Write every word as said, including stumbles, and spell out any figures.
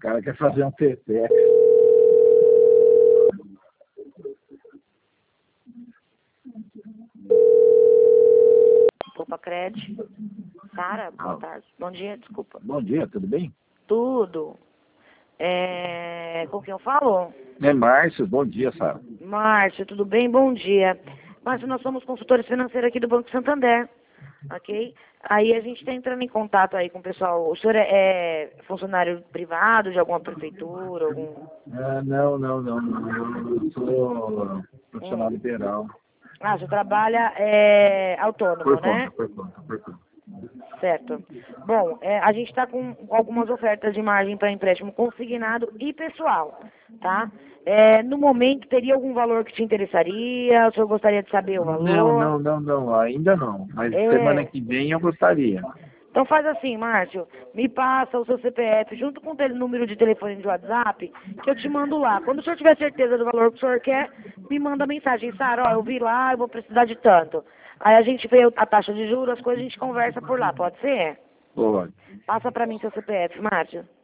cara quer fazer um T T. Opa, Cred. Sara, boa tarde. Bom dia, desculpa. Bom dia, tudo bem? Tudo. É... Com quem eu falo? É Márcio, bom dia, Sara. Márcio, tudo bem? Bom dia. Márcio, nós somos consultores financeiros aqui do Banco Santander, ok? Aí a gente está entrando em contato aí com o pessoal. O senhor é, é funcionário privado de alguma prefeitura? Algum... Ah, não, não, não, não. Eu sou profissional Hum. liberal. Ah, você trabalha é, autônomo, Por né? conta, por conta, por conta. Certo. Bom, é, a gente está com algumas ofertas de margem para empréstimo consignado e pessoal, tá? É, no momento, teria algum valor que te interessaria? O senhor gostaria de saber o Não, valor? não, não, não, ainda não. Mas semana É. que vem eu gostaria. Então faz assim, Márcio, me passa o seu C P F junto com o tele- número de telefone de WhatsApp, que eu te mando lá. Quando o senhor tiver certeza do valor que o senhor quer, me manda mensagem. Sara, ó, eu vi lá, eu vou precisar de tanto. Aí a gente vê a taxa de juros, as coisas a gente conversa por lá, pode ser? Pode. Passa pra mim seu C P F, Márcio.